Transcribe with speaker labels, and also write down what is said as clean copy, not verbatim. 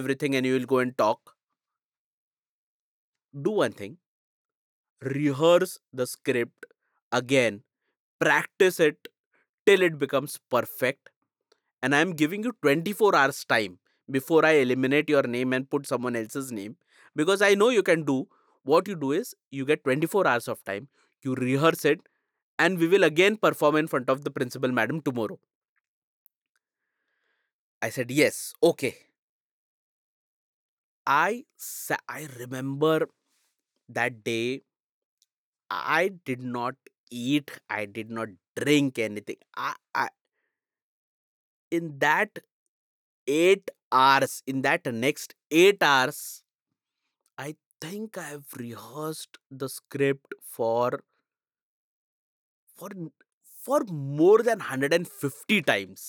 Speaker 1: everything and you will go and talk. Do one thing, rehearse the script again, practice it till it becomes perfect. And I'm giving you 24 hours time before I eliminate your name and put someone else's name, because I know you can do. What you do is you get 24 hours of time, you rehearse it, and we will again perform in front of the principal madam tomorrow. I said, yes, okay. I remember that day. I did not eat, I did not drink anything. In that 8 hours, in that next 8 hours, I think I've rehearsed the script for for more than 150 times.